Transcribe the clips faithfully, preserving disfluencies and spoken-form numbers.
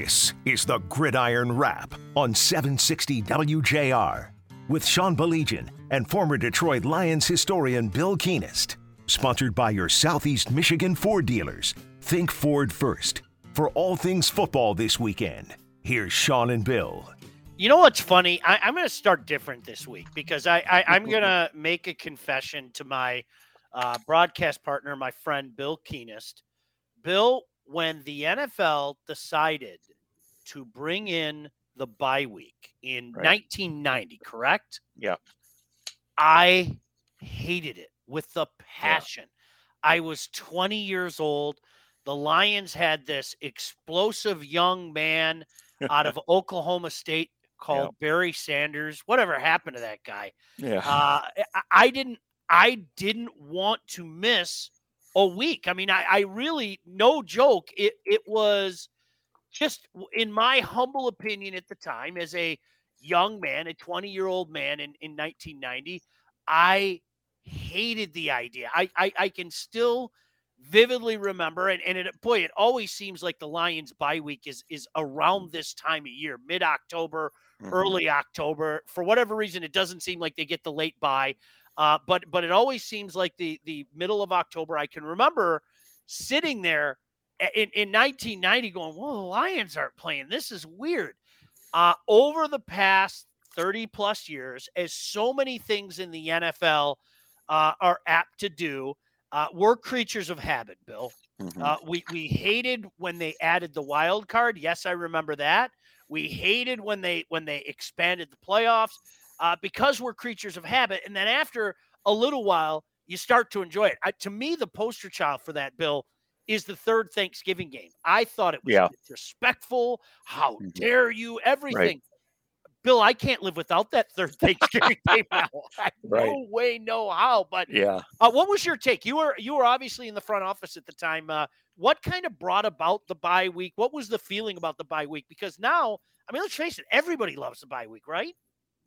This is the Gridiron Wrap on seven sixty W J R with Sean Baligian and former Detroit Lions historian Bill Keenist. Sponsored by your Southeast Michigan Ford dealers. Think Ford first. For all things football this weekend, here's Sean and Bill. You know what's funny? I, I'm going to start different this week because I, I, I'm going to make a confession to my uh, broadcast partner, my friend Bill Keenist. Bill, when the N F L decided to bring in the bye week in right. nineteen ninety, correct? Yeah. I hated it with the passion. Yeah. I was twenty years old. The Lions had this explosive young man out of Oklahoma State called yeah. Barry Sanders. Whatever happened to that guy? Yeah. Uh, I, I didn't. I didn't want to miss a week. I mean, I, I really, no joke. It it was just, in my humble opinion at the time, as a young man, a twenty-year-old man in, in nineteen ninety, I hated the idea. I I, I can still vividly remember, and, and it, boy, it always seems like the Lions bye week is is around this time of year, mid-October, mm-hmm. early October. For whatever reason, it doesn't seem like they get the late bye. Uh, but but it always seems like the the middle of October. I can remember sitting there in, in nineteen ninety going, well, the Lions aren't playing. This is weird. Uh, over the past thirty plus years, as so many things in the N F L uh, are apt to do, uh, we're creatures of habit, Bill. Mm-hmm. Uh, we, we hated when they added the wild card. Yes, I remember that. We hated when they when they expanded the playoffs. Uh, because we're creatures of habit. And then after a little while, you start to enjoy it. I, to me, the poster child for that, Bill, is the third Thanksgiving game. I thought it was yeah. disrespectful. How mm-hmm. dare you? Everything. Right. Bill, I can't live without that third Thanksgiving game now. Right. No way, no how. But yeah. uh, what was your take? You were you were obviously in the front office at the time. Uh, what kind of brought about the bye week? What was the feeling about the bye week? Because now, I mean, let's face it, everybody loves the bye week, right?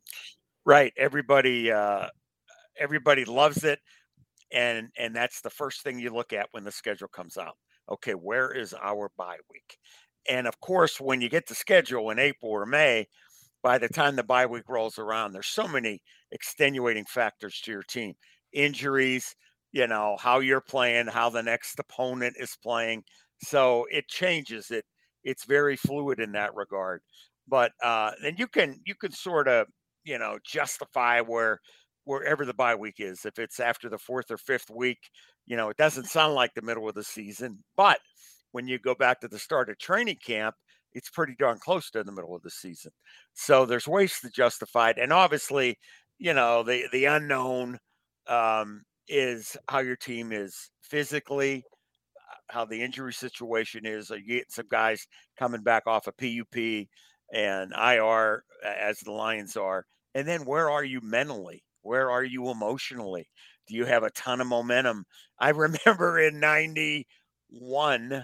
Right. Everybody, uh, everybody loves it. And, and that's the first thing you look at when the schedule comes out. Okay. Where is our bye week? And of course, when you get the schedule in April or May, by the time the bye week rolls around, there's so many extenuating factors to your team, injuries, you know, how you're playing, how the next opponent is playing. So it changes it. It's very fluid in that regard, but, uh, then you can, you can sort of, you know, justify where wherever the bye week is. If it's after the fourth or fifth week, you know, it doesn't sound like the middle of the season. But when you go back to the start of training camp, it's pretty darn close to the middle of the season. So there's ways to justify it. And obviously, you know, the the unknown um, is how your team is physically, how the injury situation is. Are you getting some guys coming back off of P U P and I R as the Lions are? And then where are you mentally? Where are you emotionally? Do you have a ton of momentum? I remember in ninety-one,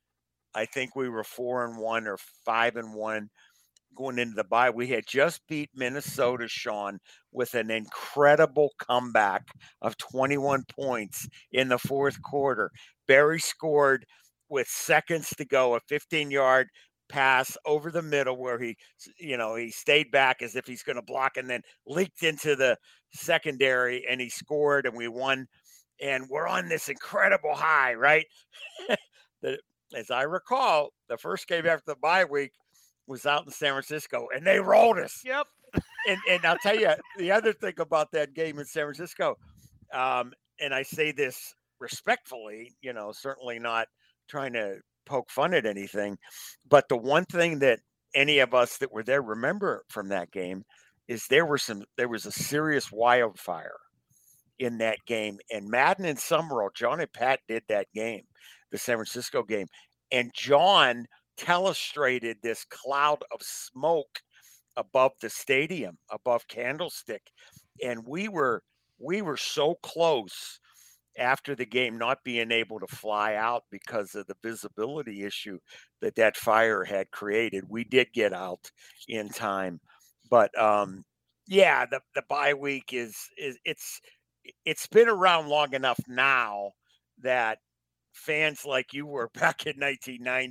I think we were four and one or five and one going into the bye. We had just beat Minnesota, Sean, with an incredible comeback of twenty-one points in the fourth quarter. Barry scored with seconds to go, a fifteen-yard pass over the middle where he, you know, he stayed back as if he's going to block and then leaked into the secondary and he scored and we won. And we're on this incredible high, right? the, as I recall, the first game after the bye week was out in San Francisco and they rolled us. Yep. and and I'll tell you the other thing about that game in San Francisco, um, and I say this respectfully, you know, certainly not trying to poke fun at anything, but the one thing that any of us that were there remember from that game is there were some there was a serious wildfire in that game, and Madden and Summerall, John and Pat did that game, the San Francisco game, and John telestrated this cloud of smoke above the stadium, above Candlestick, and we were we were so close after the game not being able to fly out because of the visibility issue that that fire had created. We did get out in time, but um, yeah, the, the bye week is, is it's, it's been around long enough now that fans like you were back in nineteen ninety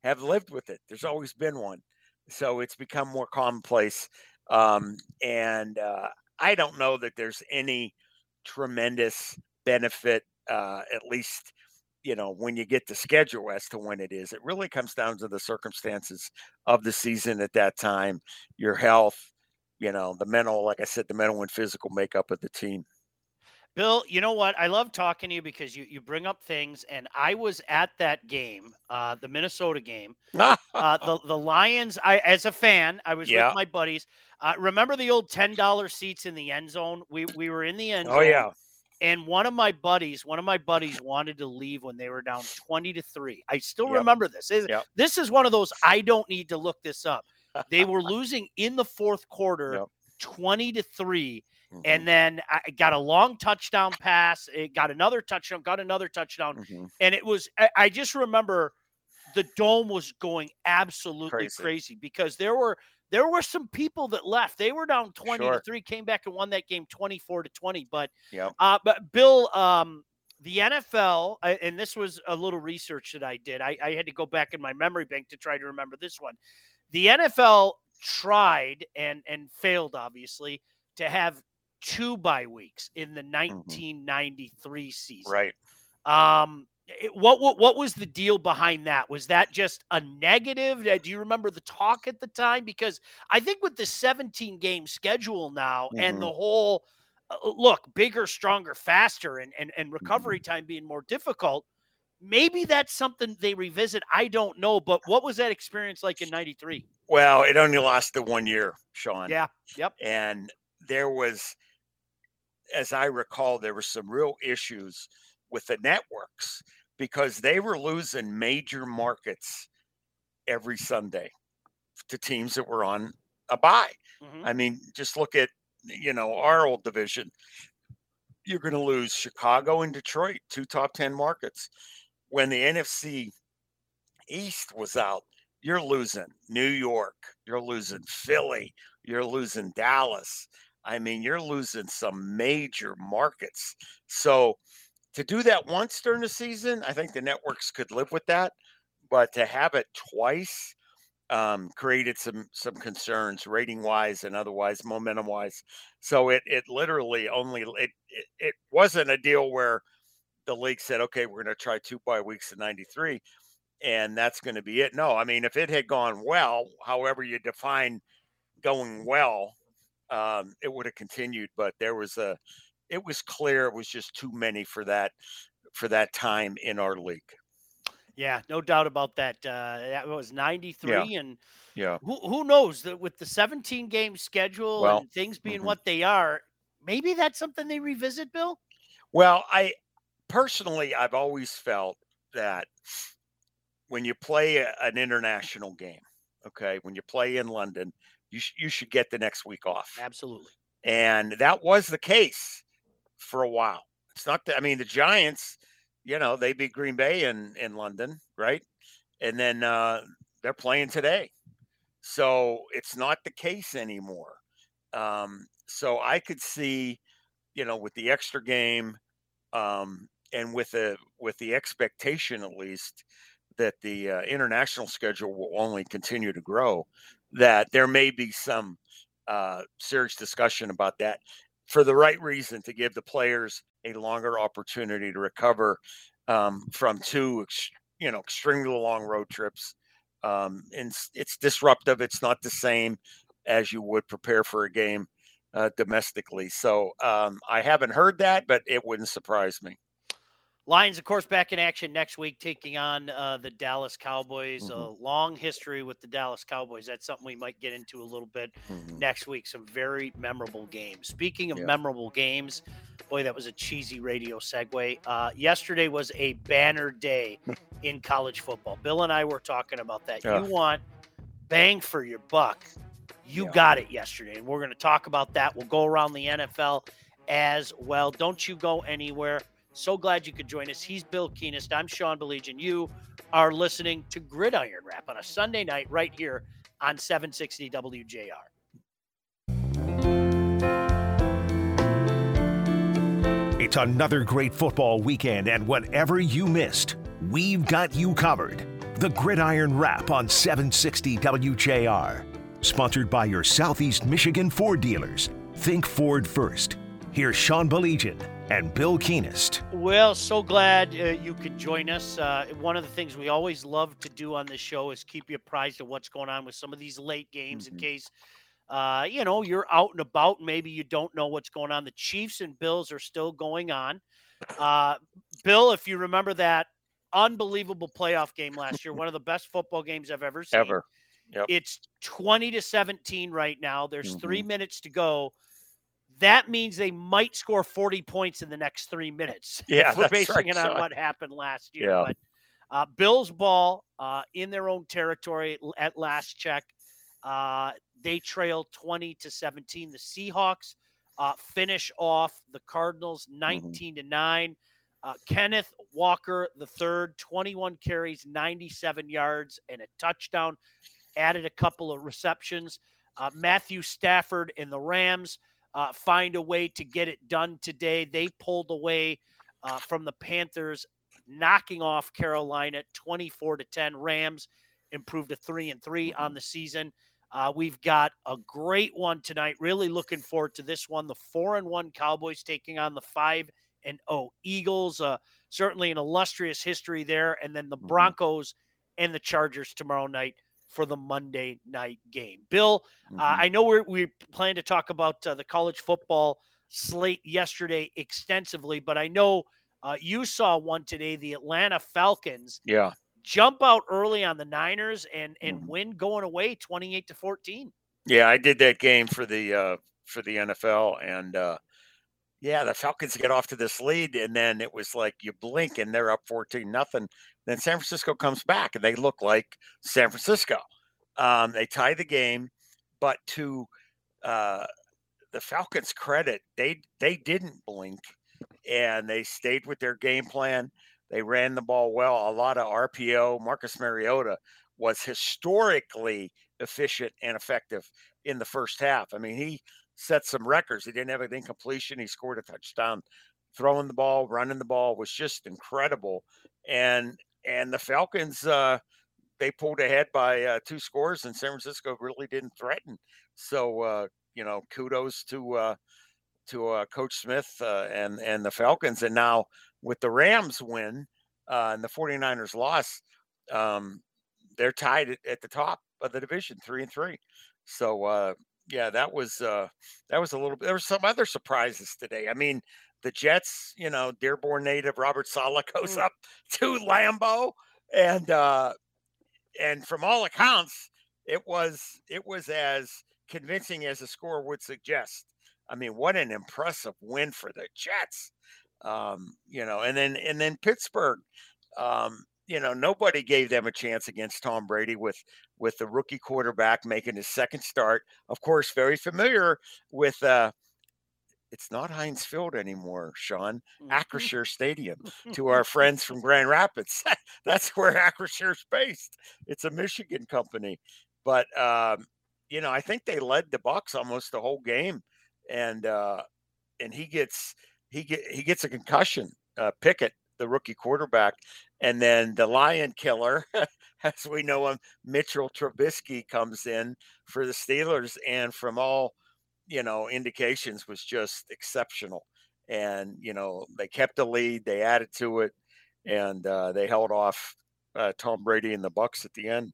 have lived with it. There's always been one. So it's become more commonplace. Um, and uh, I don't know that there's any tremendous benefit, uh, at least, you know, when you get the schedule as to when it is. It really comes down to the circumstances of the season at that time, your health, you know, the mental, like I said, the mental and physical makeup of the team. Bill, you know what? I love talking to you because you, you bring up things, and I was at that game, uh, the Minnesota game. uh, the the Lions, I as a fan, I was Yeah. with my buddies. Uh, remember the old ten dollar seats in the end zone? We we were in the end zone. Oh, yeah. And one of my buddies, one of my buddies wanted to leave when they were down twenty to three. I still Yep. remember this. This Yep. this is one of those, I don't need to look this up. They were losing in the fourth quarter, Yep. twenty to three. Mhm. And then I got a long touchdown pass. It got another touchdown, got another touchdown. Mhm. And it was, I, I just remember the dome was going absolutely Crazy. crazy, because there were, there were some people that left. They were down twenty Sure. to three, came back and won that game twenty-four to twenty. But, Yep. uh, but Bill, um, the N F L, I- and this was a little research that I did. I, I had to go back in my memory bank to try to remember this one. The N F L tried and and failed, obviously, to have two bye weeks in the nineteen ninety-three season. Right. Um, it- what, what what was the deal behind that? Was that just a negative? Uh, Do you remember the talk at the time? Because I think with the seventeen game schedule now and Mhm. the whole uh, look, bigger, stronger, faster, and and and recovery time being more difficult, maybe that's something they revisit. I don't know, but what was that experience like in ninety-three? Well, it only lasted one year, Sean. Yeah. Yep. And there was, as I recall, there were some real issues with the networks because they were losing major markets every Sunday to teams that were on a bye. Mhm. I mean, just look at, you know, our old division. You're going to lose Chicago and Detroit, two top ten markets. When the N F C East was out, you're losing New York, you're losing Philly, you're losing Dallas. I mean, you're losing some major markets. So to do that once during the season, I think the networks could live with that. But to have it twice um, created some some concerns, rating wise and otherwise, momentum wise. So it it literally only it, it it wasn't a deal where the league said, okay, we're going to try two bye weeks in ninety-three, and that's going to be it. No, I mean, if it had gone well, however you define going well, um, it would have continued. But there was a, it was clear it was just too many for that for that time in our league. Yeah, no doubt about that. Uh, that was ninety-three, Yeah. and Yeah. who who knows that with the seventeen game schedule Well, and things being mhm. what they are, maybe that's something they revisit, Bill. Well, I personally, I've always felt that when you play a, an international game, okay, when you play in London, you sh- you should get the next week off, Absolutely. and that was the case for a while. It's not that I mean the Giants, you know, they beat Green Bay in in London, right? And then uh, they're playing today, so it's not the case anymore. Um, so I could see, you know, with the extra game, um, and with the with the expectation at least that the uh, international schedule will only continue to grow, that there may be some uh, serious discussion about that for the right reason to give the players a longer opportunity to recover um, from two, ex- you know, extremely long road trips. Um, and it's, it's disruptive. It's not the same as you would prepare for a game uh, domestically. So um, I haven't heard that, but it wouldn't surprise me. Lions, of course, back in action next week, taking on uh, the Dallas Cowboys. Mhm. A long history with the Dallas Cowboys. That's something we might get into a little bit Mhm. next week. Some very memorable games. Speaking of Yeah. memorable games, boy, that was a cheesy radio segue. Uh, yesterday was a banner day in college football. Bill and I were talking about that. Yeah. You want bang for your buck. You Yeah. got it yesterday. And we're going to talk about that. We'll go around the N F L as well. Don't you go anywhere. So glad you could join us. He's Bill Keenest. I'm Sean Belegian. You are listening to Gridiron Wrap on a Sunday night right here on seven sixty W J R. It's another great football weekend, and whatever you missed, we've got you covered. The Gridiron Wrap on seven sixty W J R. Sponsored by your Southeast Michigan Ford dealers. Think Ford first. Here's Sean Baligian and Bill Keenest. Well, so glad uh, you could join us. Uh, one of the things we always love to do on this show is keep you apprised of what's going on with some of these late games mm-hmm. in case, uh, you know, you're out and about. Maybe you don't know what's going on. The Chiefs and Bills are still going on. Uh, Bill, if you remember that unbelievable playoff game last year, one of the best football games I've ever seen. Ever. Yep. It's twenty to seventeen right now. There's mm-hmm. three minutes to go. That means they might score forty points in the next three minutes. Yeah, if we're that's basing right, it on son. what happened last year. Yeah. But uh, Bills ball uh, in their own territory at last check. Uh, they trail twenty to seventeen. The Seahawks uh, finish off the Cardinals nineteen to nine. Uh, Kenneth Walker the third, twenty-one carries, ninety-seven yards, and a touchdown. Added a couple of receptions. Uh, Matthew Stafford and the Rams uh, find a way to get it done today. They pulled away uh, from the Panthers, knocking off Carolina twenty-four to ten. Rams improved to three and three on the season. Uh, we've got a great one tonight. Really looking forward to this one. The four and one Cowboys taking on the five and oh Eagles. Uh, certainly an illustrious history there. And then the Broncos and the Chargers tomorrow night for the Monday night game. Bill, mm-hmm. uh, I know we're, we plan to talk about uh, the college football slate yesterday extensively, but I know uh, you saw one today, the Atlanta Falcons. Yeah. Jump out early on the Niners and, and mm-hmm. win going away twenty-eight to fourteen. Yeah, I did that game for the uh, for the N F L, and uh, yeah, the Falcons get off to this lead, and then it was like you blink and they're up fourteen nothing. Then San Francisco comes back, and they look like San Francisco. Um, they tie the game, but to uh, the Falcons' credit, they they didn't blink, and they stayed with their game plan. They ran the ball well, a lot of R P O. Marcus Mariota was historically efficient and effective in the first half. I mean, he set some records. He didn't have an incompletion. He scored a touchdown. Throwing the ball, running the ball was just incredible. And and the Falcons, uh, they pulled ahead by uh, two scores, and San Francisco really didn't threaten. So, uh, you know, kudos to uh, to uh, Coach Smith uh, and, and the Falcons. And now with the Rams win uh, and the 49ers loss, um, they're tied at, at the top of the division, three and three. So, uh, yeah, that was uh, that was a little bit. There were some other surprises today. I mean, the Jets, you know, Dearborn native Robert Saleh goes up to Lambeau, and uh, and from all accounts, it was it was as convincing as the score would suggest. I mean, what an impressive win for the Jets, um, you know. And then and then Pittsburgh, um, you know, nobody gave them a chance against Tom Brady with with the rookie quarterback making his second start. Of course, very familiar with. Uh, It's not Heinz Field anymore, Sean. Acrisure Stadium. To our friends from Grand Rapids, that's where Acrisure based. It's a Michigan company, but um, you know, I think they led the Bucs almost the whole game, and uh, and he gets he get he gets a concussion. Uh, Pickett, the rookie quarterback, and then the Lion Killer, as we know him, Mitchell Trubisky comes in for the Steelers, and from all you know, indications was just exceptional. And, you know, they kept the lead, they added to it, and uh, they held off uh, Tom Brady and the Bucs at the end.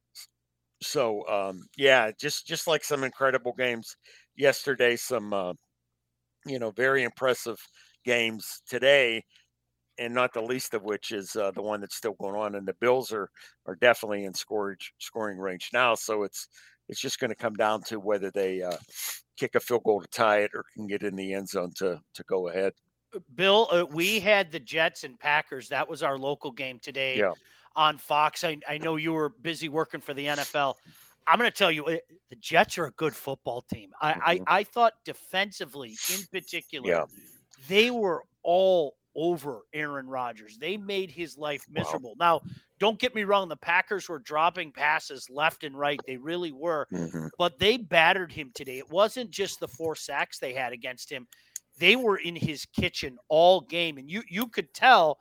So, um, yeah, just, just like some incredible games yesterday, some, uh, you know, very impressive games today, and not the least of which is uh, the one that's still going on. And the Bills are, are definitely in scoring, scoring range now. So it's, it's just going to come down to whether they uh, kick a field goal to tie it or can get in the end zone to to go ahead. Bill, uh, we had the Jets and Packers. That was our local game today yeah. on Fox. I, I know you were busy working for the N F L. I'm going to tell you, the Jets are a good football team. I, mm-hmm. I, I thought defensively in particular, yeah. they were all over Aaron Rodgers. They made his life miserable. Wow. Now, don't get me wrong. The Packers were dropping passes left and right. They really were, mm-hmm. but they battered him today. It wasn't just the four sacks they had against him. They were in his kitchen all game. And you, you could tell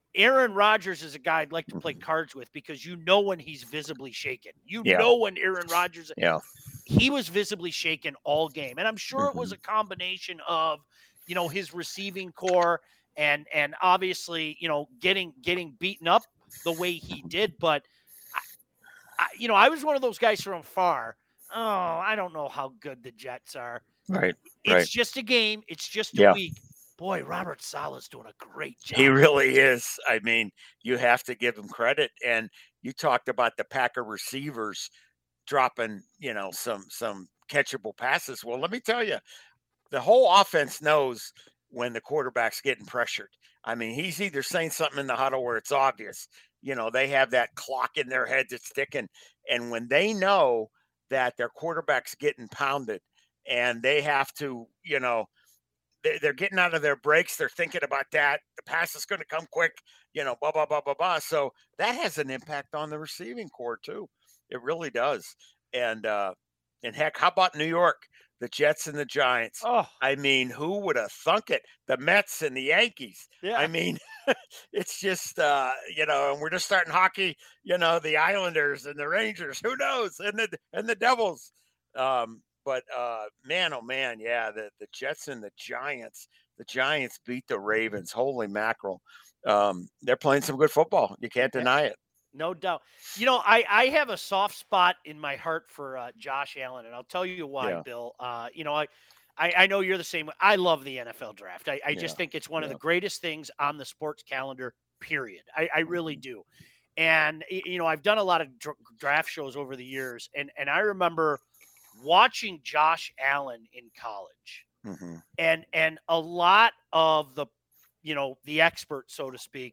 Aaron Rodgers is a guy I'd like to play cards with because you know when he's visibly shaken. You Yeah. know when Aaron Rodgers, Yeah. he was visibly shaken all game. And I'm sure Mhm. it was a combination of, you know, his receiving core and and obviously, you know, getting getting beaten up the way he did. But, I, I, you know, I was one of those guys from afar. Oh, I don't know how good the Jets are. Right. It's right. just a game. It's just a Yeah. week. Boy, Robert Saleh's doing a great job. He really is. I mean, you have to give him credit. And you talked about the Packer receivers dropping, you know, some some catchable passes. Well, let me tell you, the whole offense knows when the quarterback's getting pressured. I mean, he's either saying something in the huddle where it's obvious. You know, they have that clock in their head that's ticking. And when they know that their quarterback's getting pounded and they have to, you know, they're getting out of their breaks. They're thinking about that. The pass is going to come quick, you know, blah, blah, blah, blah, blah. So that has an impact on the receiving core too. It really does. And, uh, and heck, how about New York, the Jets and the Giants? Oh, I mean, who would have thunk it? The Mets and the Yankees. yeah. I mean, it's just, uh, you know, and we're just starting hockey, you know, the Islanders and the Rangers, who knows? And the, and the Devils. Um, But, uh, man, oh, man, yeah, the, the Jets and the Giants, the Giants beat the Ravens. Holy mackerel. Um, they're playing some good football. You can't deny it. No doubt. You know, I, I have a soft spot in my heart for uh, Josh Allen, and I'll tell you why, Yeah. Bill. Uh, you know, I, I I know you're the same way. I love the N F L draft. I, I just Yeah. think it's one of Yeah. the greatest things on the sports calendar, period. I, I really do. And, y- you know, I've done a lot of dr- draft shows over the years, and, and I remember watching Josh Allen in college. Mm-hmm. and and a lot of the, you know, the experts, so to speak,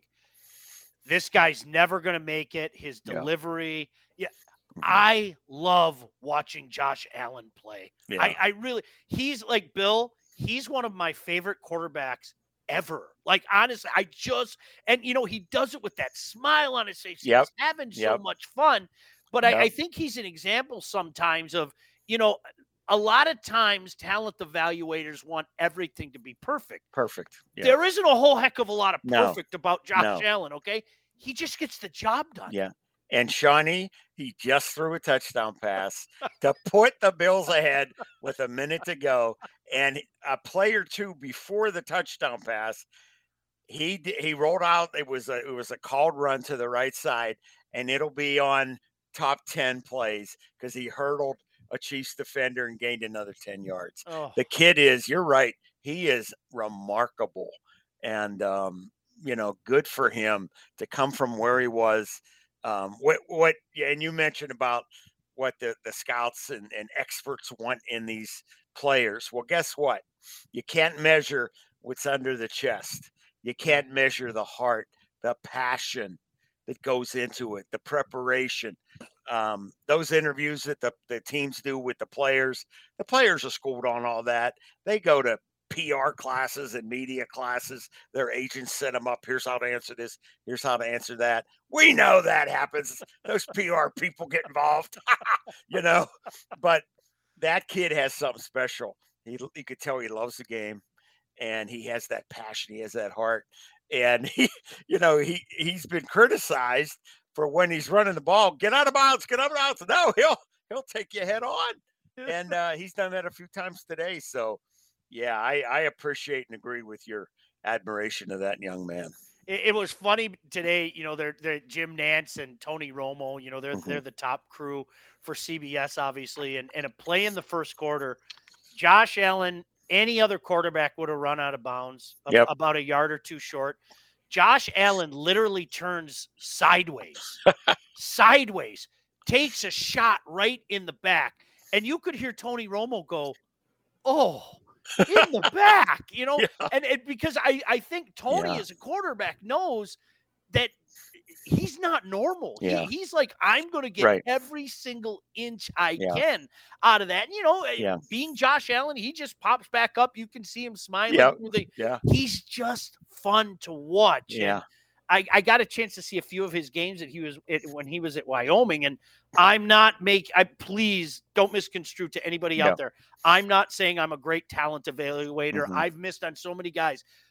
this guy's never going to make it. His Yeah. delivery, yeah. Mhm. I love watching Josh Allen play. Yeah. I, I really, he's like Bill. He's one of my favorite quarterbacks ever. Like, honestly, I just, and you know, he does it with that smile on his face. Yep. He's having so Yep. much fun. But I, I Yep. think he's an example sometimes of, you know, a lot of times talent evaluators want everything to be perfect. Perfect. Yeah. There isn't a whole heck of a lot of No. perfect about Josh No. Allen, okay? He just gets the job done. Yeah. And Shawnee, he just threw a touchdown pass to put the Bills ahead with a minute to go. And a play or two before the touchdown pass, he d- he rolled out. It was a it was a called run to the right side, and it'll be on top ten plays because he hurdled a Chiefs defender and gained another ten yards. Oh, The kid is, you're right, he is remarkable. And um, you know, good for him to come from where he was. Um, what what yeah, and you mentioned about what the, the scouts and, and experts want in these players. Well, guess what? You can't measure what's under the chest. You can't measure the heart, the passion that goes into it, the preparation. Um, those interviews that the, the teams do with the players, the players are schooled on all that. They go to P R classes and media classes. Their agents set them up. Here's how to answer this. Here's how to answer that. We know that happens. Those P R people get involved, you know, but that kid has something special. He, you could tell he loves the game, and he has that passion. He has that heart. And he, you know, he, he's been criticized for when he's running the ball, get out of bounds, get out of bounds. No, he'll, he'll take you head on. And uh, he's done that a few times today. So, yeah, I, I appreciate and agree with your admiration of that young man. It, it was funny today. You know, they're, they're Jim Nance and Tony Romo. You know, they're Mhm. they're the top crew for C B S, obviously. And and a play in the first quarter, Josh Allen, any other quarterback would have run out of bounds a- Yep. about a yard or two short. Josh Allen literally turns sideways, sideways, takes a shot right in the back, and you could hear Tony Romo go, "Oh." In the back, you know, Yeah. and, and because I, I think Tony Yeah. as a quarterback knows that he's not normal. Yeah. He, he's like, I'm going to get Right. every single inch I Yeah. can out of that. And, you know, eh, Yeah. being Josh Allen, he just pops back up. You can see him smiling. Yep. through the- Yeah. He's just fun to watch. Yeah. And I, I got a chance to see a few of his games that he was it, when he was at Wyoming, and I'm not make I please don't misconstrue to anybody No. out there. I'm not saying I'm a great talent evaluator. Mhm. I've missed on so many guys,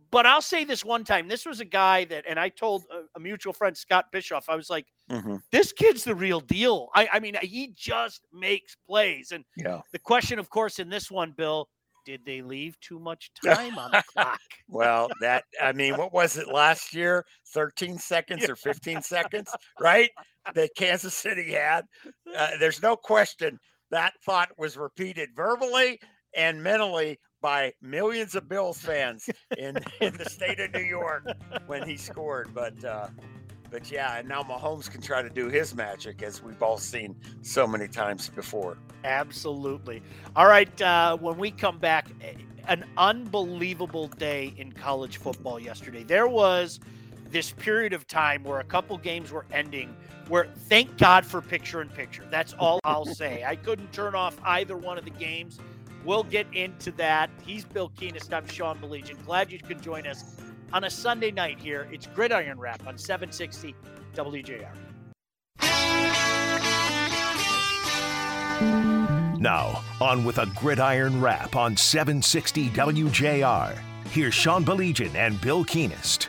but I'll say this one time. This was a guy that, and I told a, a mutual friend, Scott Bischoff, I was like, Mm-hmm. this kid's the real deal. I, I mean, he just makes plays. And Yeah. the question, of course, in this one, Bill, did they leave too much time on the clock? Well, that, I mean, what was it last year? thirteen seconds or fifteen seconds, right? That Kansas City had. Uh, there's no question that thought was repeated verbally and mentally by millions of Bills fans in, in the state of New York when he scored. But, uh, but yeah, and now Mahomes can try to do his magic, as we've all seen so many times before. Absolutely. All right. Uh, when we come back, an unbelievable day in college football yesterday. There was this period of time where a couple games were ending where, thank God for picture in picture. That's all I'll say. I couldn't turn off either one of the games. We'll get into that. He's Bill Keenist. I'm Sean Baligian. Glad you could join us on a Sunday night here. It's Gridiron Wrap on seven sixty W J R. Now, on with a Gridiron Wrap on seven sixty W J R. Here's Sean Baligian and Bill Keenist.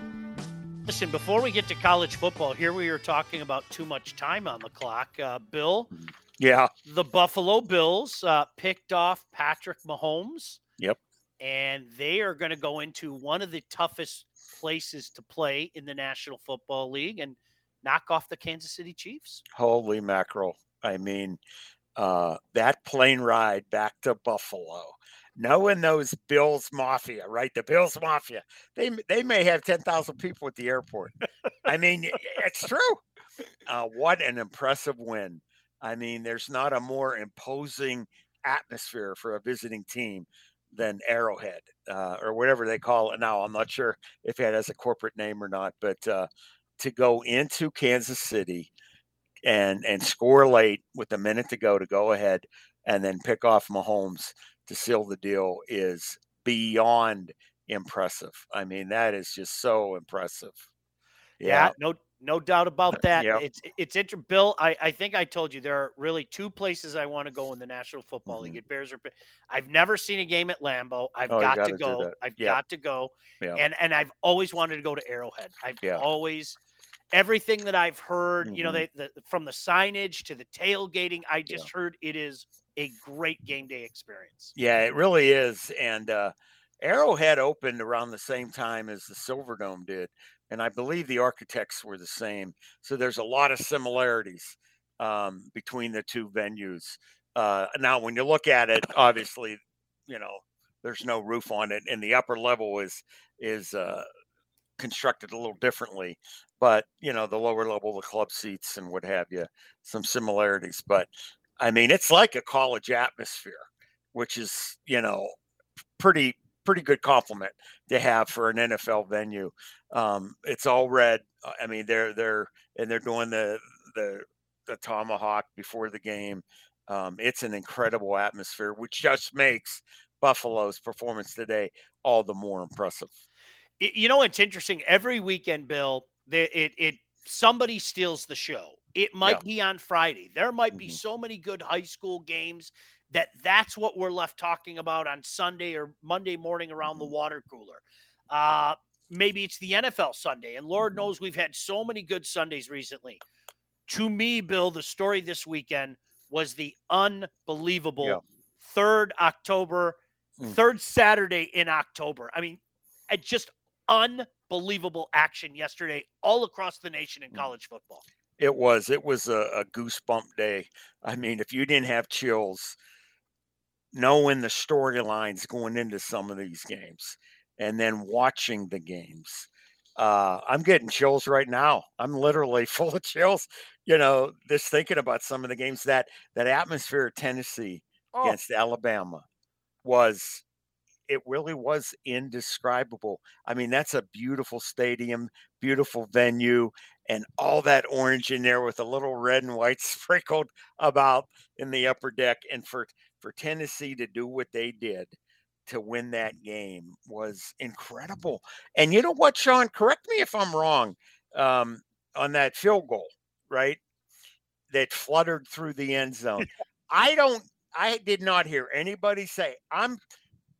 Listen, before we get to college football, here we are talking about too much time on the clock. Uh, Bill, Yeah. the Buffalo Bills uh, picked off Patrick Mahomes. Yep. And they are going to go into one of the toughest places to play in the National Football League and knock off the Kansas City Chiefs. Holy mackerel. I mean, uh, that plane ride back to Buffalo, knowing those Bills Mafia, right? The Bills Mafia, they, they may have ten thousand people at the airport. I mean, it's true. Uh, what an impressive win. I mean, there's not a more imposing atmosphere for a visiting team than Arrowhead, uh, or whatever they call it now. I'm not sure if it has a corporate name or not, but uh, to go into Kansas City and and score late with a minute to go to go ahead and then pick off Mahomes to seal the deal is beyond impressive. I mean, that is just so impressive. Yeah, yeah no no doubt about that. Yep. It's it's inter- Bill, I, I think I told you there are really two places I want to go in the National Football mm-hmm. League. It Bears or I've never seen a game at Lambeau. I've oh, got to go. I've yep. got to go. Yep. And and I've always wanted to go to Arrowhead. I've yeah. always everything that I've heard, mm-hmm. you know, they the, from the signage to the tailgating, I just yeah. heard it is a great game day experience. Yeah, it really is. And uh, Arrowhead opened around the same time as the Silverdome did. And I believe the architects were the same. So there's a lot of similarities um, between the two venues. Uh, now, when you look at it, obviously, you know, there's no roof on it. And the upper level is, is uh, constructed a little differently. But, you know, the lower level, the club seats and what have you, some similarities. But, I mean, it's like a college atmosphere, which is, you know, pretty pretty good compliment to have for an N F L venue. Um, it's all red. I mean, they're they're and they're doing the the the tomahawk before the game. Um, it's an incredible atmosphere, which just makes Buffalo's performance today all the more impressive. You know, it's interesting. Every weekend, Bill, it it, it somebody steals the show. It might yeah. be on Friday. There might mm-hmm. be so many good high school games that that's what we're left talking about on Sunday or Monday morning around the water cooler. Uh, maybe it's the N F L Sunday, and Lord knows we've had so many good Sundays recently. To me, Bill, the story this weekend was the unbelievable yeah. third October, mm. third Saturday in October. I mean, it just unbelievable action yesterday all across the nation in college football. It was. It was a, a goosebump day. I mean, if you didn't have chills, knowing the storylines going into some of these games and then watching the games, uh, I'm getting chills right now. I'm literally full of chills, you know, just thinking about some of the games. That that atmosphere of Tennessee oh. against Alabama was, it really was indescribable. I mean, that's a beautiful stadium, beautiful venue, and all that orange in there with a little red and white sprinkled about in the upper deck. And for, for Tennessee to do what they did to win that game was incredible. And you know what, Sean, correct me if I'm wrong, um, on that field goal, right, that fluttered through the end zone. I don't, I did not hear anybody say, I'm,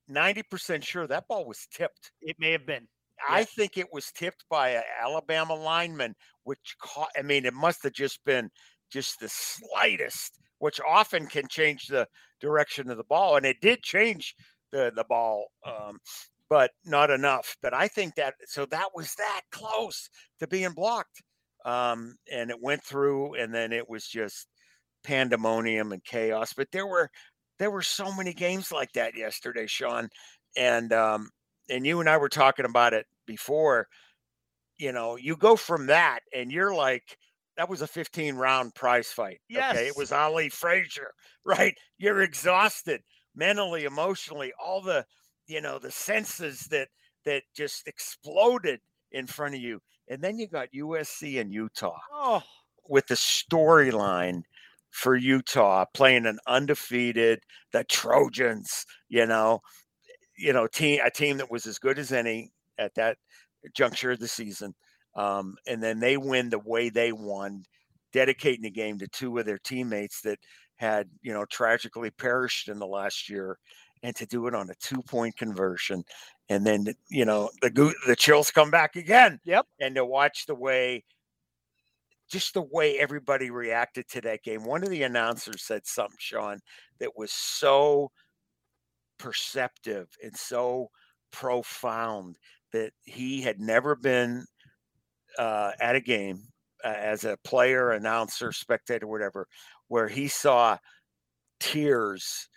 ninety percent sure that ball was tipped. It may have been. I Yeah. think it was tipped by an Alabama lineman, which caught, I mean, it must have just been just the slightest, which often can change the direction of the ball. And it did change the, the ball, um, but not enough. But I think that, so that was that close to being blocked. Um, and it went through, and then it was just pandemonium and chaos. But there were, there were so many games like that yesterday, Sean. And, um, and you and I were talking about it before, you know, you go from that and you're like, that was a fifteen round prize fight. Yes. Okay. It was Ali Frazier, right? You're exhausted mentally, emotionally, all the, you know, the senses that, that just exploded in front of you. And then you got U S C and Utah Oh, with the storyline for Utah playing an undefeated, the Trojans, you know, you know, team, a team that was as good as any at that juncture of the season. Um, and then they win the way they won, dedicating the game to two of their teammates that had, you know, tragically perished in the last year, and to do it on a two point conversion. And then, you know, the, the chills come back again. Yep. And to watch the way, just the way everybody reacted to that game. One of the announcers said something, Sean, that was so perceptive and so profound, that he had never been uh, at a game uh, as a player, announcer, spectator, whatever, where he saw tears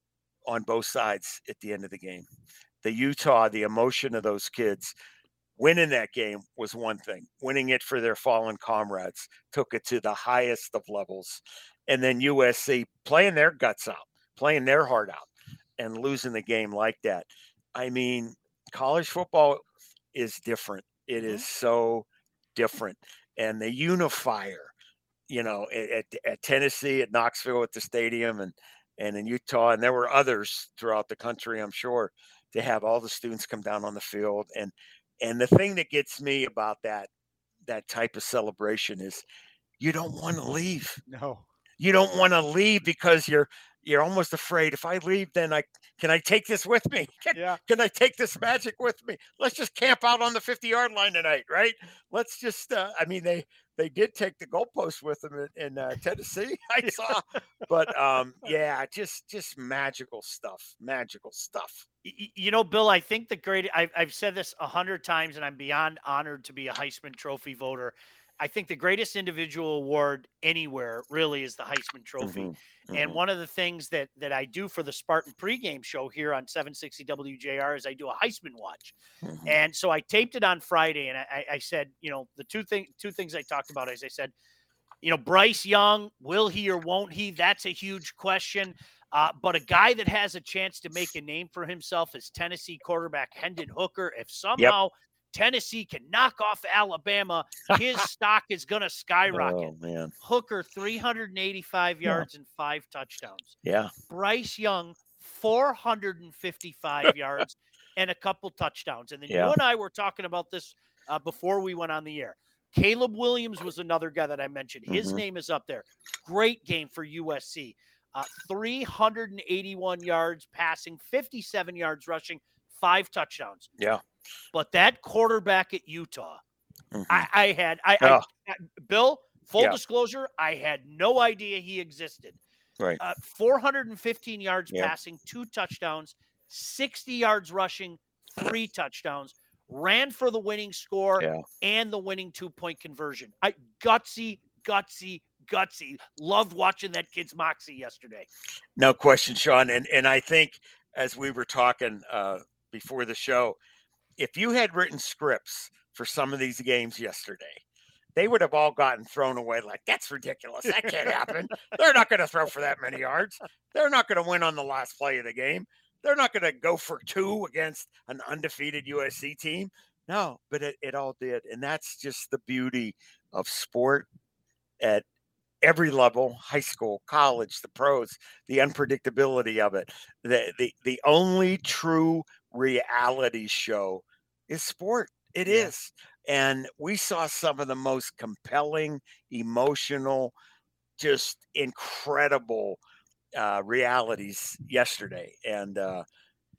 on both sides at the end of the game. The Utah, the emotion of those kids winning that game was one thing. Winning it for their fallen comrades took it to the highest of levels. And then U S C playing their guts out, playing their heart out, and losing the game like that. I mean, college football is different. It mm-hmm. is so different. And the unifier, you know, at, at Tennessee, at Knoxville, at the stadium, and and in Utah, and there were others throughout the country, I'm sure, to have all the students come down on the field. And and the thing that gets me about that that type of celebration is you don't want to leave. No. You don't want to leave because you're you're almost afraid, if I leave, then I can I take this with me? Can, yeah. can I take this magic with me? Let's just camp out on the fifty yard line tonight, right? Let's just uh, I mean, they they did take the goalpost with them in, in uh, Tennessee, I saw. But um, yeah, just just magical stuff, magical stuff. You know, Bill, I think the great, I've, I've said this a hundred times, and I'm beyond honored to be a Heisman Trophy voter. I think the greatest individual award anywhere really is the Heisman Trophy. Mhm, mhm. And one of the things that that I do for the Spartan pregame show here on seven sixty W J R is I do a Heisman watch. Mhm. And so I taped it on Friday, and I, I said, you know, the two thing two things I talked about is I said, you know, Bryce Young, will he or won't he? That's a huge question. Uh, but a guy that has a chance to make a name for himself is Tennessee quarterback Hendon Hooker. If somehow Tennessee can knock off Alabama, his stock is going to skyrocket. Oh, man. Hooker, three hundred eighty-five yards yeah. and five touchdowns. Yeah. Bryce Young, four hundred fifty-five yards and a couple touchdowns. And then yeah. you and I were talking about this uh, before we went on the air. Caleb Williams was another guy that I mentioned. His mm-hmm. name is up there. Great game for U S C. Uh, three hundred eighty-one yards passing, fifty-seven yards rushing, five touchdowns. Yeah. But that quarterback at Utah, mm-hmm. I, I had, I, oh. I, Bill, full yeah. disclosure, I had no idea he existed. Right. Uh, four hundred fifteen yards yeah. passing, two touchdowns, sixty yards rushing, three touchdowns, ran for the winning score yeah. and the winning two-point conversion. I gutsy, gutsy, gutsy. Loved watching that kid's moxie yesterday. No question, Sean. And, and I think as we were talking uh, before the show, if you had written scripts for some of these games yesterday, they would have all gotten thrown away like, that's ridiculous. That can't happen. They're not going to throw for that many yards. They're not going to win on the last play of the game. They're not going to go for two against an undefeated U S C team. No, but it, it all did. And that's just the beauty of sport at every level, high school, college, the pros, the unpredictability of it. The, the, the only true reality show is sport. It yeah. is. And we saw some of the most compelling, emotional, just incredible uh, realities yesterday. And, uh,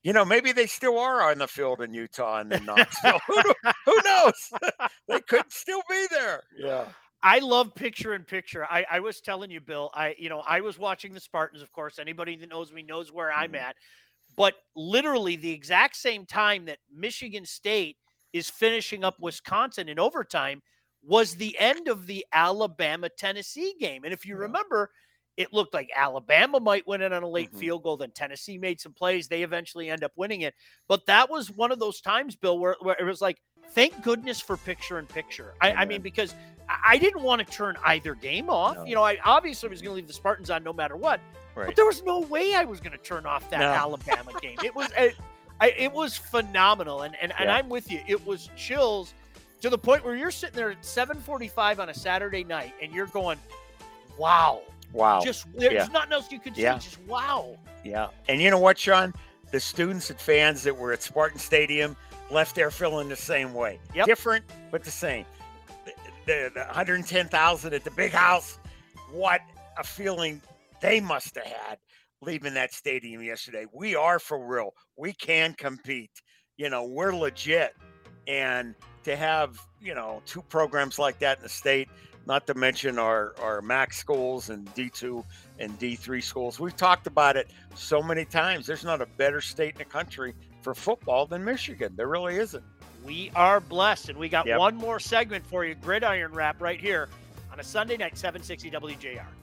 You know, maybe they still are on the field in Utah and in Knoxville. who, do- who knows? They could still be there. Yeah. I love picture in picture. I, I was telling you, Bill, I, you know, I was watching the Spartans, of course. Anybody that knows me knows where I'm Mhm. at. But literally the exact same time that Michigan State is finishing up Wisconsin in overtime was the end of the Alabama-Tennessee game. And if you Yeah. remember, it looked like Alabama might win it on a late Mhm. field goal. Then Tennessee made some plays. They eventually end up winning it. But that was one of those times, Bill, where, where it was like, thank goodness for picture in picture. I, I mean, because I I didn't want to turn either game off. No. You know, I obviously was going to leave the Spartans on no matter what. Right. But there was no way I was going to turn off that No. Alabama game. It was it, I, it was phenomenal. And, and, and Yeah. I'm with you. It was chills to the point where you're sitting there at seven forty-five on a Saturday night and you're going, wow. Wow. Just there's Yeah. nothing else you could say. Yeah. Just wow. Yeah. And you know what, Sean? The students and fans that were at Spartan Stadium left there feeling the same way. Yep. Different, but the same. The, the, the one hundred ten thousand at the big house, what a feeling they must have had leaving that stadium yesterday. We are for real. We can compete. You know, we're legit. And to have, you know, two programs like that in the state, not to mention our, our MAC schools and D two and D three schools. We've talked about it so many times. There's not a better state in the country for football than Michigan. There really isn't. We are blessed. And we got Yep. one more segment for you, Gridiron Wrap, right here on a Sunday night, seven sixty W J R.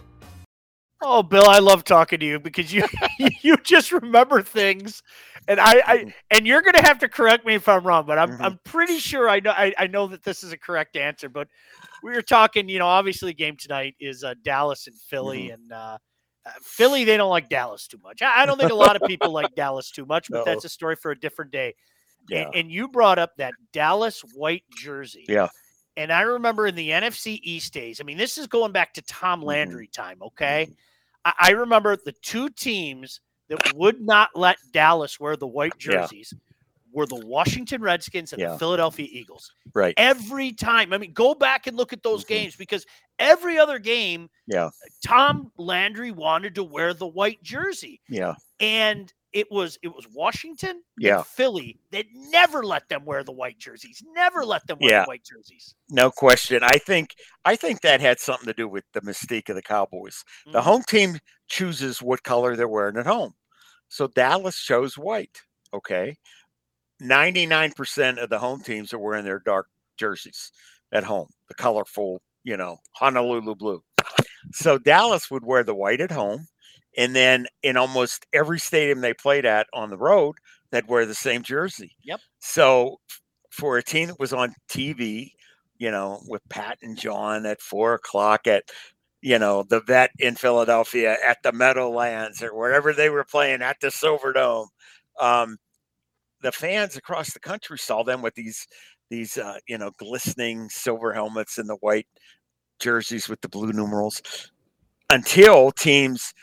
Oh, Bill, I love talking to you because you you just remember things, and I, I and you're gonna have to correct me if I'm wrong, but I'm Mhm. I'm pretty sure I know I, I know that this is a correct answer. But we were talking, you know, obviously the game tonight is uh, Dallas and Philly, Mhm. and uh, uh, Philly they don't like Dallas too much. I, I don't think a lot of people like Dallas too much, but No. that's a story for a different day. Yeah. And, and you brought up that Dallas white jersey. Yeah. And I remember in the N F C East days, I mean, this is going back to Tom Landry time, okay? I, I remember the two teams that would not let Dallas wear the white Yeah. jerseys were the Washington Redskins and Yeah. the Philadelphia Eagles. Right. Every time. I mean, go back and look at those Mhm. games because every other game, Yeah. Tom Landry wanted to wear the white jersey. Yeah. And it was it was Washington Yeah. and Philly that never let them wear the white jerseys. Never let them wear Yeah. the white jerseys. No question. I think I think that had something to do with the mystique of the Cowboys. The Mhm. home team chooses what color they're wearing at home. So Dallas chose white. Okay. ninety-nine percent of the home teams are wearing their dark jerseys at home, the colorful, you know, Honolulu blue. So Dallas would wear the white at home. And then in almost every stadium they played at on the road, they'd wear the same jersey. Yep. So for a team that was on T V, you know, with Pat and John at four o'clock at, you know, the Vet in Philadelphia, at the Meadowlands, or wherever they were playing at the Silverdome, um, the fans across the country saw them with these these uh, you know, glistening silver helmets and the white jerseys with the blue numerals, until teams,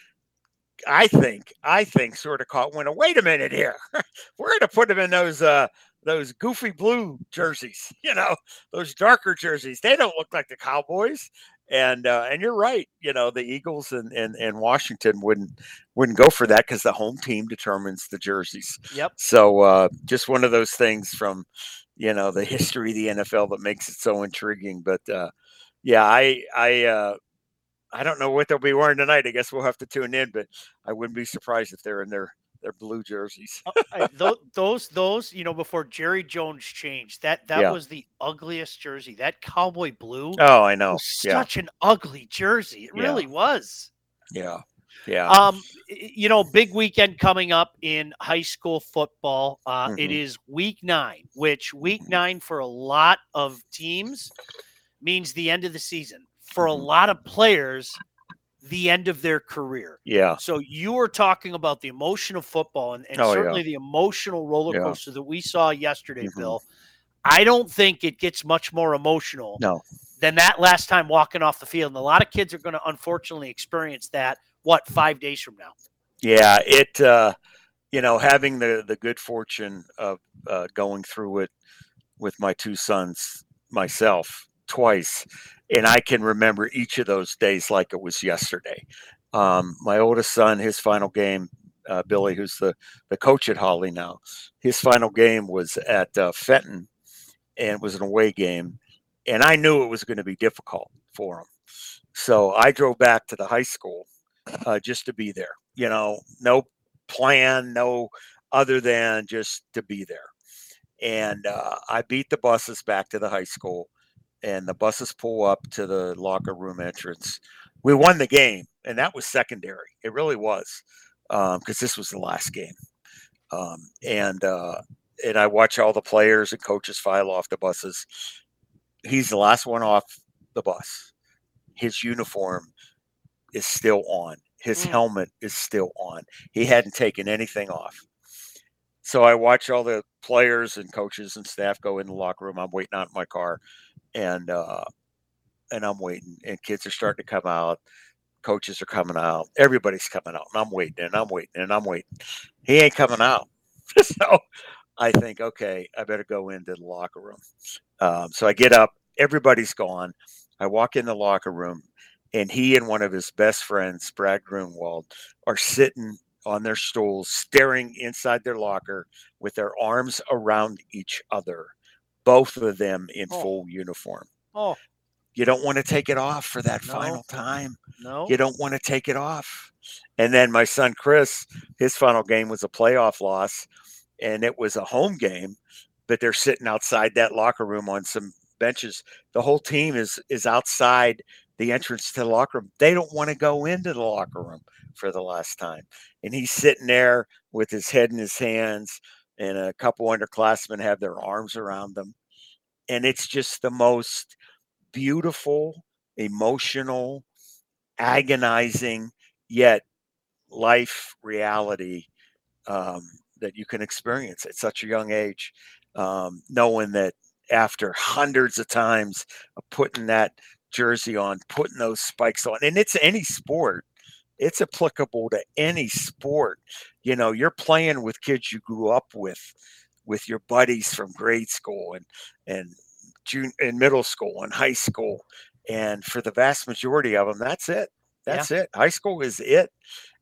I think, I think, sort of caught wind of, wait a minute here, we're going to put them in those uh, those goofy blue jerseys, you know, those darker jerseys. They don't look like the Cowboys. And uh, and you're right, you know, the Eagles and, and, and Washington wouldn't wouldn't go for that because the home team determines the jerseys. Yep. So uh, just one of those things from, you know, the history of the N F L that makes it so intriguing. But uh, yeah, I I uh, I don't know what they'll be wearing tonight. I guess we'll have to tune in, but I wouldn't be surprised if they're in their their blue jerseys. Oh, I- tho- those those you know before Jerry Jones changed that that Yeah. was the ugliest jersey. That cowboy blue Oh, I know. was Yeah, such an ugly jersey. It Yeah. really was. yeah, yeah. Um, y- you know, big weekend coming up in high school football. Uh, it Mhm. is week nine, which week nine for a lot of teams means the end of the season. For a Mhm. lot of players, the end of their career. Yeah, So you were talking about the emotion of football and, and Oh, yeah. certainly the emotional roller Yeah. coaster that we saw yesterday, Mhm. Bill. I don't think it gets much more emotional no, than that last time walking off the field. And a lot of kids are going to unfortunately experience that, what, five days from now? yeah. It, uh, you know, having the the good fortune of uh, going through it with my two sons myself twice, and I can remember each of those days like it was yesterday. Um, my oldest son, his final game uh, Billy, who's the, the coach at Holly now. His final game was at uh, Fenton, and it was an away game. And I knew it was going to be difficult for him. So I drove back to the high school uh, just to be there. You know, no plan, no other than just to be there. And uh, I beat the buses back to the high school, and the buses pull up to the locker room entrance. We won the game, and that was secondary. It really was, because um, this was the last game. Um, and uh, and I watch all the players and coaches file off the buses. He's the last one off the bus. His uniform is still on. His mm. helmet is still on. He hadn't taken anything off. So I watch all the players and coaches and staff go in the locker room. I'm waiting out in my car, and uh, and I'm waiting. And kids are starting to come out. Coaches are coming out. Everybody's coming out. And I'm waiting, and I'm waiting, and I'm waiting. He ain't coming out. So I think, okay, I better go into the locker room. Um, so I get up. Everybody's gone. I walk in the locker room, and he and one of his best friends, Brad Grunwald, are sitting on their stools, staring inside their locker with their arms around each other, both of them in oh. full uniform. Oh, you don't want to take it off for that no. final time. No, you don't want to take it off. And then my son, Chris, his final game was a playoff loss, and it was a home game, but they're sitting outside that locker room on some benches. The whole team is, is outside the entrance to the locker room. They don't want to go into the locker room for the last time. And he's sitting there with his head in his hands, and a couple underclassmen have their arms around them. And it's just the most beautiful, emotional, agonizing, yet life reality um, that you can experience at such a young age, um, knowing that after hundreds of times of putting that jersey on, putting those spikes on, and it's any sport. It's applicable to any sport. You know, you're playing with kids you grew up with, with your buddies from grade school and and June and middle school and high school. And for the vast majority of them, that's it. That's yeah. it. High school is it.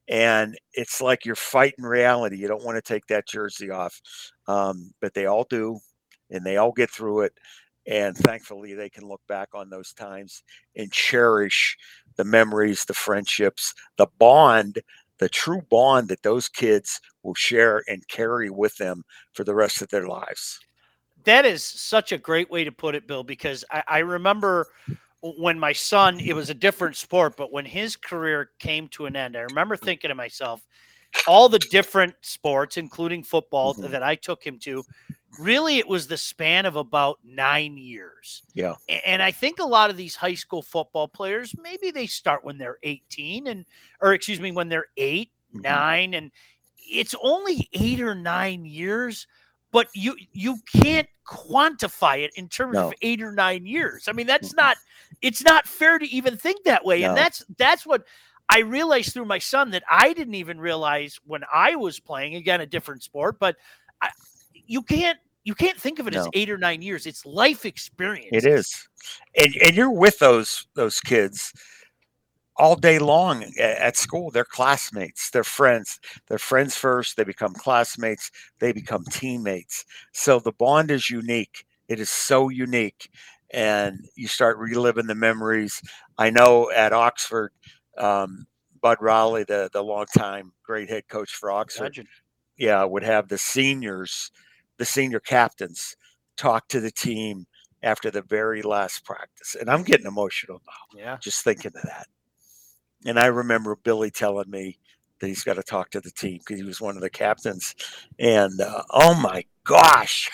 And it's like you're fighting reality. You don't want to take that jersey off, um, but they all do, and they all get through it. And thankfully, they can look back on those times and cherish the memories, the friendships, the bond, the true bond that those kids will share and carry with them for the rest of their lives. That is such a great way to put it, Bill, because I, I remember when my son, it was a different sport, but when his career came to an end, I remember thinking to myself, all the different sports, including football, mm-hmm. that I took him to, really, it was the span of about nine years. Yeah. And I think a lot of these high school football players, maybe they start when they're eighteen and, or excuse me, when they're eight, mm-hmm. nine, and it's only eight or nine years, but you, you can't quantify it in terms no. of eight or nine years. I mean, that's mm-hmm. not, it's not fair to even think that way. No. And that's, that's what I realized through my son, that I didn't even realize when I was playing, again, a different sport, but I, you can't, you can't think of it no. as eight or nine years. It's life experience. It is. And and you're with those, those kids all day long at school. They're classmates, they're friends, they're friends first. They become classmates. They become teammates. So the bond is unique. It is so unique. And you start reliving the memories. I know at Oxford, um, Bud Raleigh, the, the longtime great head coach for Oxford, Imagine. yeah, would have the seniors, the senior captains talk to the team after the very last practice. And I'm getting emotional now, yeah. just thinking of that. And I remember Billy telling me that he's got to talk to the team because he was one of the captains. And uh, oh my gosh,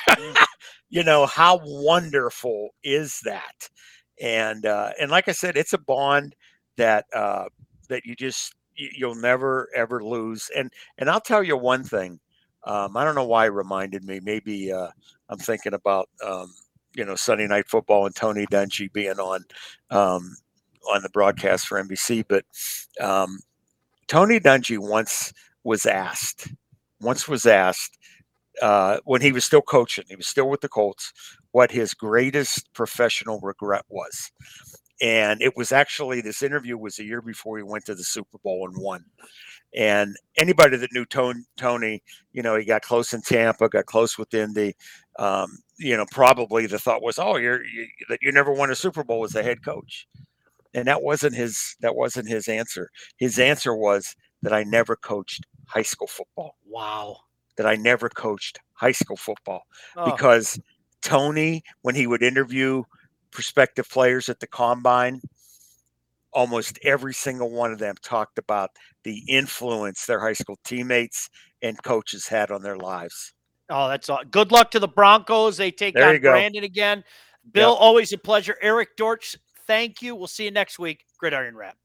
you know, how wonderful is that? And uh, and like I said, it's a bond that uh, that you just you'll never ever lose. And and I'll tell you one thing. Um, I don't know why it reminded me. Maybe uh, I'm thinking about um, you know Sunday Night Football and Tony Dungy being on um, on the broadcast for N B C. But um, Tony Dungy once was asked, once was asked uh, when he was still coaching, he was still with the Colts, what his greatest professional regret was. And it was actually, this interview was a year before he went to the Super Bowl and won. And anybody that knew Tony, Tony, you know, he got close in Tampa, got close with Indy. Um, you know, probably the thought was, oh, you're you, that you never won a Super Bowl as a head coach, and that wasn't his. That wasn't his answer. His answer was that I never coached high school football. Wow. That I never coached high school football Oh. because Tony, when he would interview prospective players at the combine, almost every single one of them talked about the influence their high school teammates and coaches had on their lives. Oh, that's all. Good luck to the Broncos. They take There on you go. Brandon again. Bill, Yep. always a pleasure. Eric Dortch, thank you. We'll see you next week. Gridiron Wrap.